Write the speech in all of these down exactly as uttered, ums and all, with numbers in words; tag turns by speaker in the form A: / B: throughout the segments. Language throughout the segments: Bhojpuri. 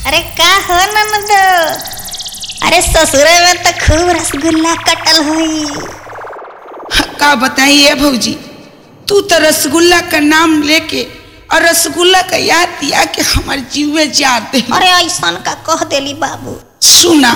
A: अरे का हो ननद, अरे ससुर में तो खूब रसगुल्ला कटल हुई।
B: का बताइए भौजी, तू तो रसगुल्ला का नाम लेके और रसगुल्ला का याद दिया कि हमारे जीव में जाते हैं।
A: अरे ऐसा का कह देली बाबू।
B: सुना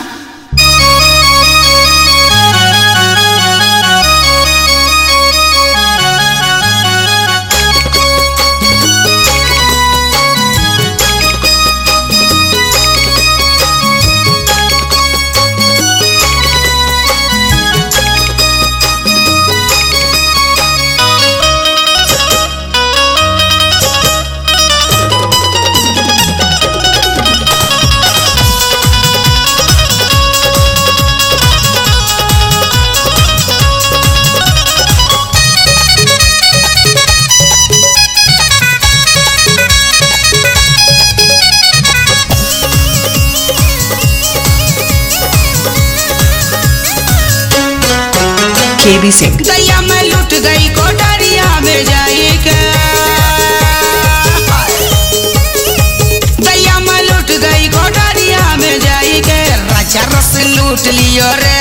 C: केबी सिंह।
B: दैया मैं लुट गई कोठरिया में जाई के, दैया मैं लुट गई कोठरिया में जाई के, राजा रस लूट लियो रे,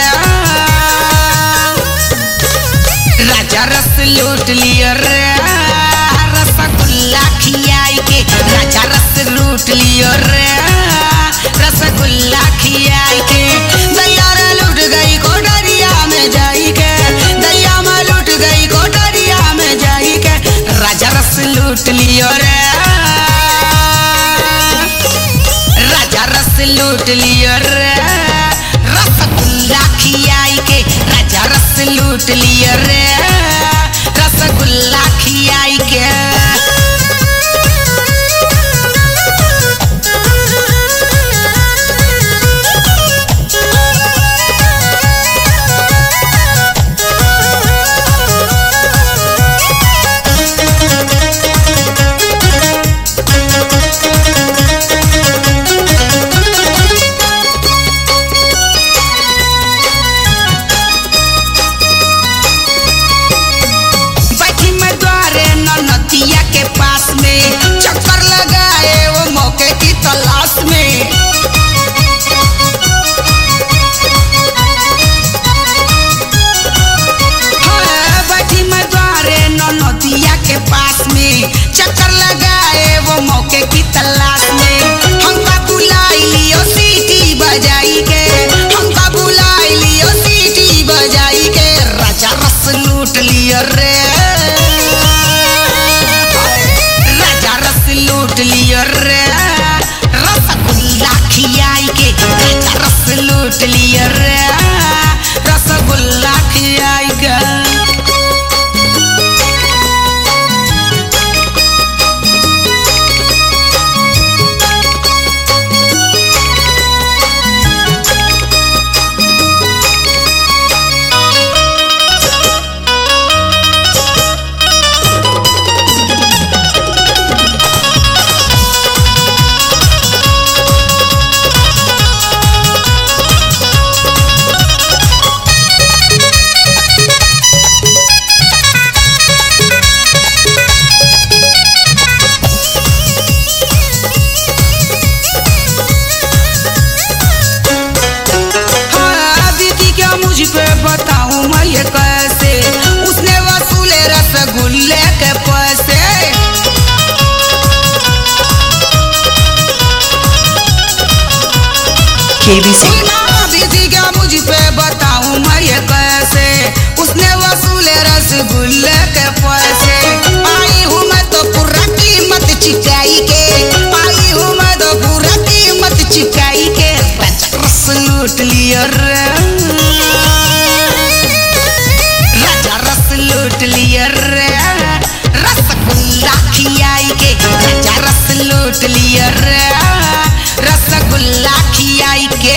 B: राजा रस लूट लियो रे, रसगुल्ला खियाई के राजा रस लूट लियो रे, रसगुल्ला खियाई के, दैया रे लुट गई कोठरिया में जाई के, दैया मैं लूट गई कोठरिया में जाई के, राजा रस लूट लियो रे, राजा रस लूट लियो रे, रसगुल्ला खियाई के राजा रस लूट लियो रे, रसगुल्ला खियाई के। चक्कर लगाए वो मौके की तलाश में, हाँ, बैठी मैं द्वारे नदिया के पास में, चक्कर लगाए वो मौके की तलाश में, हमका बुलाई लियो सीटी बजाई के, हमका बुलाई लियो सीटी बजाई के, राजा रस लूट लियो रे, लूट लियो रे, रसगुल्ला खियाई के राजा रस लूट लियो रे, रसगुल्ला खियाई के। बताऊं मैं ये कैसे, उसने वसूले रसगुल्ले के पैसे,
C: केबी सिंह।
B: दीदी क्या मुझ पे बताऊं मैं ये कैसे, उसने वसूले रसगुल्ले के पैसे, आई हूँ मैं तो पूरा कीमत चुकाई के, आई हूँ मैं तो पूरा कीमत चुकाई के, राजा रस लूट लियो रे, लूट लियो रे, रसगुल्ला खियाई के राजा रस लूट लियो रे, रसगुल्ला खियाई के।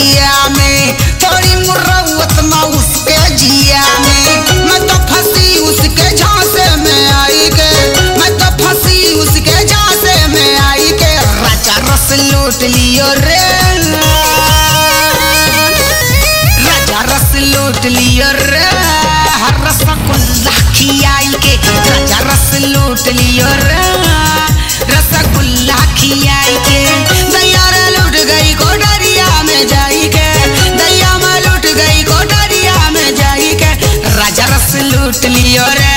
B: रतिया में थोड़ी मुरौत ना उसके जिया में। मैं तो फंसी उसके झांसे में आई के, मैं तो फंसी उसके झांसे में आई के। राजा रस लूट लियो रे, राजा रस लूट लियो रे, रसगुल्ला खियाई के। राजा रस लूट लियो रे, रसगुल्ला खियाई के। दैया रे लूट गई कोठरिया में जाई के, दैया में लूट गई कोठरिया में जाई के। राजा रस लूट लियो रे,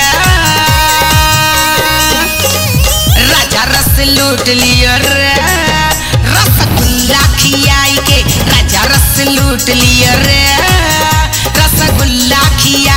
B: राजा रस लूट लियो रे, रसगुल्ला खियाई के। राजा रस लूट लियो रे, रसगुल्ला खिया